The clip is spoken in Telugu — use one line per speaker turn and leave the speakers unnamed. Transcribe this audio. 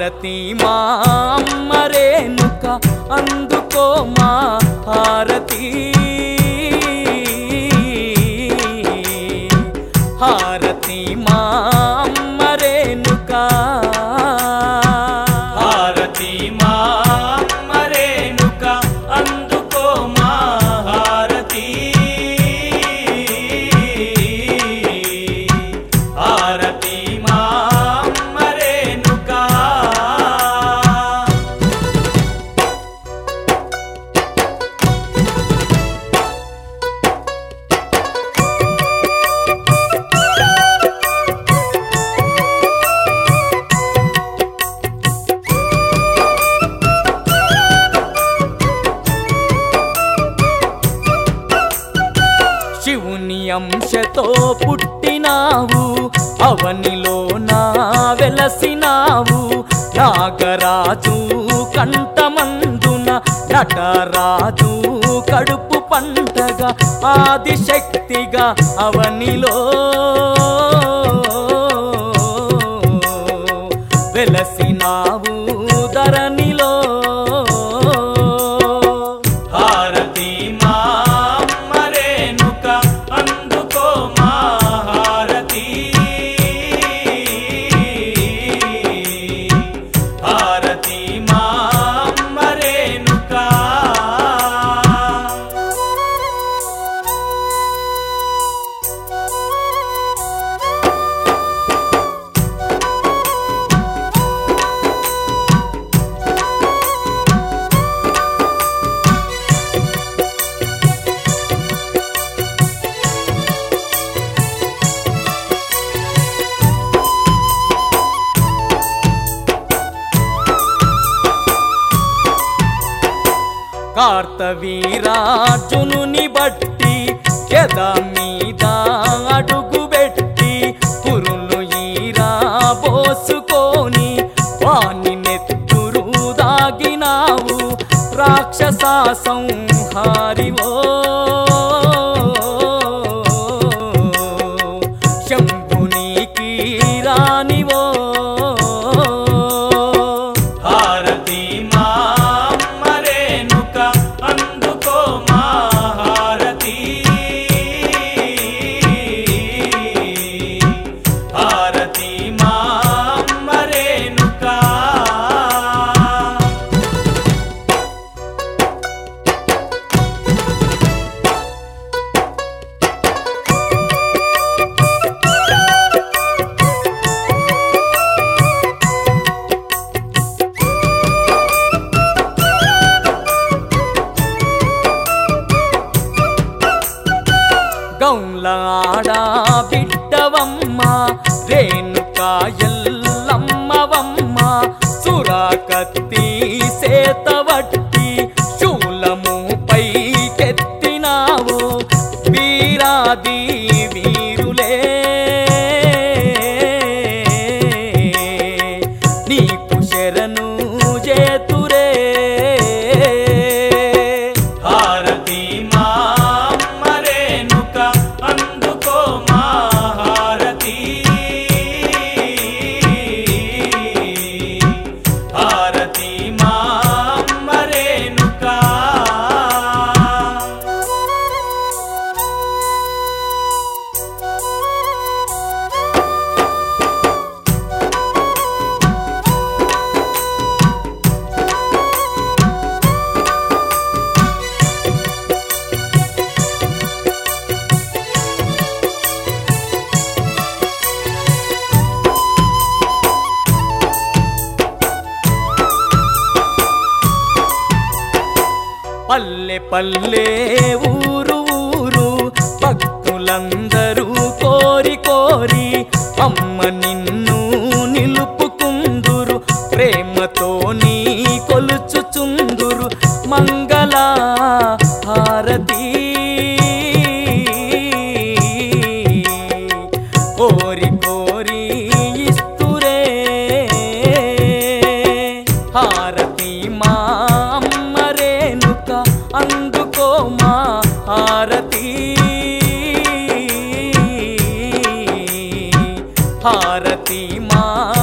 హారతి మా అమ్మ రేణుక అందుకో మా హారతి హారతి మా అమ్మ రేణుక
హారతి మా అమ్మ రేణుక అందుకో మా హారతి హారతి మా అమ్మ రేణుక
శివుని అంశతో పుట్టినావు అవనిలో నా వెలసినావు నాగరాజు కంఠమందున నటరాజు కడుపు పంటగా ఆదిశక్తిగా అవనిలో వెలసినావు ధరణిలో
హారతి మా అమ్మ రేణుక అందుకో మా హారతి హారతి మా అమ్మ రేణుక
కార్తవీరార్జునుని బట్టి గద మీద అడుగుబెట్టి కురులు ఈరా పోసుకొని వాణి నెత్తురు దాగినావు రాక్షస సంహారివో శంభునికి రానివో
హారతి మా అమ్మ రేణుక అందుకో మా హారతి హారతి మా అమ్మ రేణుక
గౌలాడ బిడ్డవమ్మ రేణుక ఎల్లమ్మవమ్మ సురాకత్తి సేతవట్టి శూలముపై కెత్తినావు వీరాది వీరులే నీకు శరణు చేతురే
హారతి మా అమ్మ రేణుక అందుకో మా హారతి హారతి మా అమ్మ రేణుక
పల్లె పల్లె ఊరు ఊరు భక్తులందరూ కోరి కోరి అమ్మ నిన్ను నిలుపుకుందురు ప్రేమతో నీ కొలుచుచుందురు మంగళ హారతి కోరి కోరి ఇస్తురే హారతి మా అమ్మ రేణుక అందుకో మా హారతి హారతి మా